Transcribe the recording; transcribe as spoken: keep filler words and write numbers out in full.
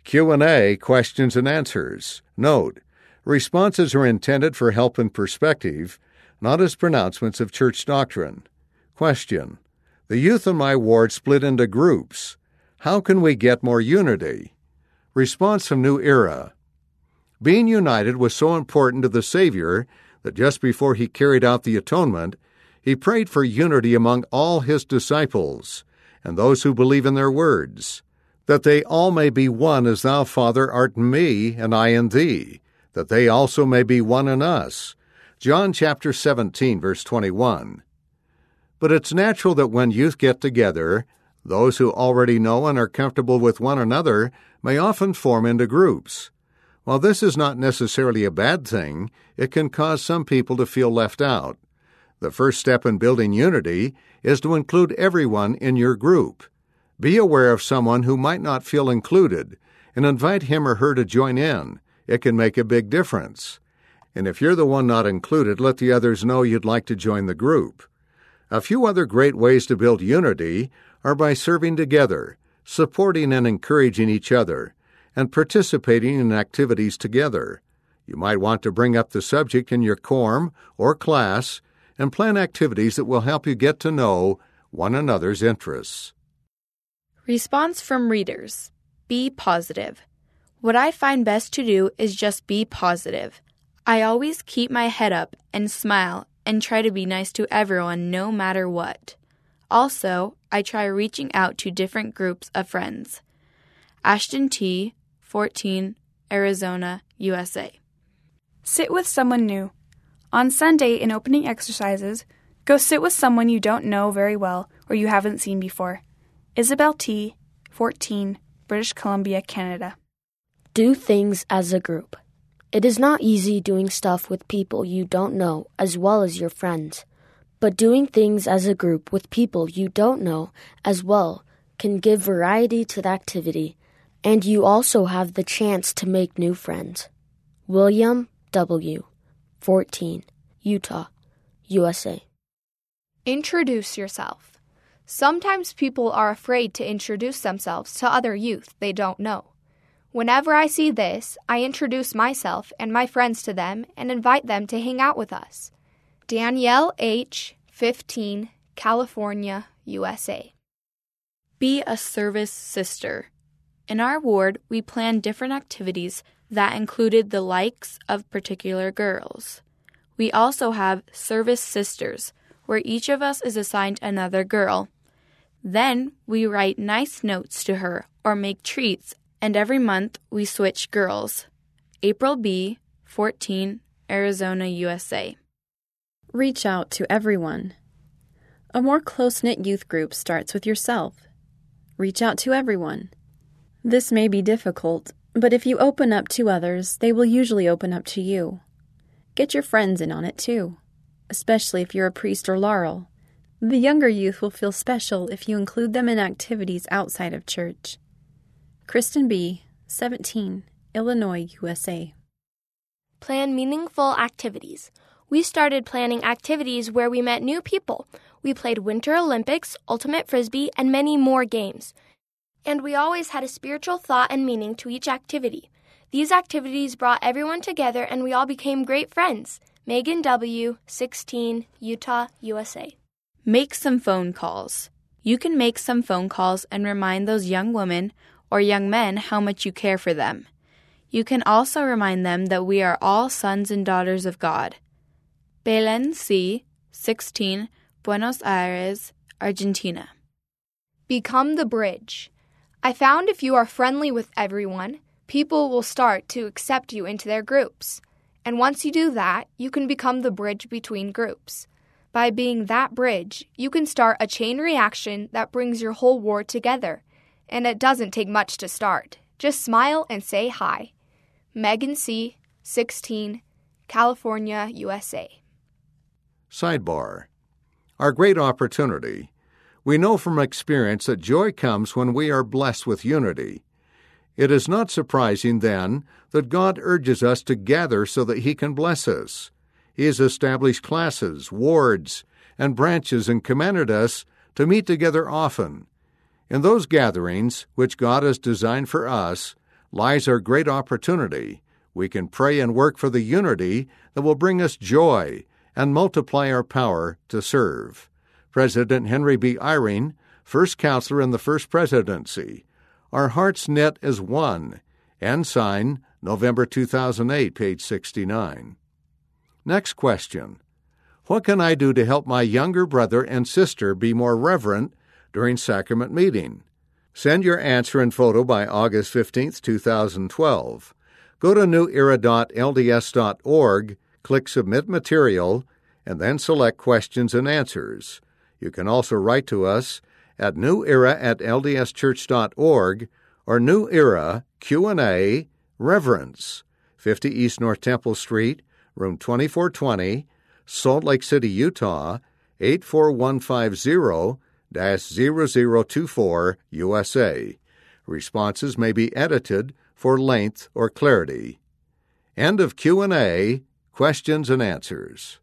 Q and A, questions and answers. Note, responses are intended for help and perspective, not as pronouncements of church doctrine. Question: The youth in my ward split into groups. How can we get more unity? Response from New Era: Being united was so important to the Savior that just before he carried out the atonement, he prayed for unity among all his disciples and those who believe in their words, that they all may be one as thou, Father, art in me, and I in thee, that they also may be one in us. John chapter seventeen, verse twenty-one. But it's natural that when youth get together, those who already know and are comfortable with one another may often form into groups. While this is not necessarily a bad thing, it can cause some people to feel left out. The first step in building unity is to include everyone in your group. Be aware of someone who might not feel included and invite him or her to join in. It can make a big difference. And if you're the one not included, let the others know you'd like to join the group. A few other great ways to build unity are by serving together, supporting and encouraging each other, and participating in activities together. You might want to bring up the subject in your quorum or class and plan activities that will help you get to know one another's interests. Response from readers: Be positive. What I find best to do is just be positive. I always keep my head up and smile and try to be nice to everyone no matter what. Also, I try reaching out to different groups of friends. Ashton T., fourteen, Arizona, U S A. Sit with someone new. On Sunday in opening exercises, go sit with someone you don't know very well or you haven't seen before. Isabel T., fourteen, British Columbia, Canada. Do things as a group. It is not easy doing stuff with people you don't know as well as your friends, but doing things as a group with people you don't know as well can give variety to the activity, and you also have the chance to make new friends. William W., fourteen, Utah, U S A. Introduce yourself. Sometimes people are afraid to introduce themselves to other youth they don't know. Whenever I see this, I introduce myself and my friends to them and invite them to hang out with us. Danielle H., fifteen, California, U S A. Be a service sister. In our ward, we planned different activities that included the likes of particular girls. We also have service sisters, where each of us is assigned another girl. Then we write nice notes to her or make treats, and every month we switch girls. April B., fourteen, Arizona, U S A. Reach out to everyone. A more close-knit youth group starts with yourself. Reach out to everyone. This may be difficult, but if you open up to others, they will usually open up to you. Get your friends in on it too, especially if you're a priest or Laurel. The younger youth will feel special if you include them in activities outside of church. Kristen B., seventeen, Illinois, U S A. Plan meaningful activities. We started planning activities where we met new people. We played Winter Olympics, Ultimate Frisbee, and many more games. And we always had a spiritual thought and meaning to each activity. These activities brought everyone together and we all became great friends. Megan W., sixteen, Utah, U S A. Make some phone calls. You can make some phone calls and remind those young women or young men how much you care for them. You can also remind them that we are all sons and daughters of God. Belen C., sixteen, Buenos Aires, Argentina. Become the bridge. I found if you are friendly with everyone, people will start to accept you into their groups. And once you do that, you can become the bridge between groups. By being that bridge, you can start a chain reaction that brings your whole ward together. And it doesn't take much to start. Just smile and say hi. Megan C., sixteen, California, U S A. Sidebar. Our great opportunity. We know from experience that joy comes when we are blessed with unity. It is not surprising, then, that God urges us to gather so that He can bless us. He has established classes, wards, and branches and commanded us to meet together often. In those gatherings, which God has designed for us, lies our great opportunity. We can pray and work for the unity that will bring us joy and multiply our power to serve. President Henry B. Eyring, first counselor in the First Presidency. Our hearts knit as one. Ensign, November two thousand eight, page sixty-nine. Next question. What can I do to help my younger brother and sister be more reverent during sacrament meeting? Send your answer and photo by August fifteenth, two thousand twelve. Go to new era dot l d s dot org, click Submit Material, and then select Questions and Answers. You can also write to us at newera at l d s church dot org or New Era Q and A Reverence, fifty East North Temple Street, room twenty-four twenty, Salt Lake City, Utah, eight four one five zero dash zero zero two four, U S A. Responses may be edited for length or clarity. End of Q and A, Questions and Answers.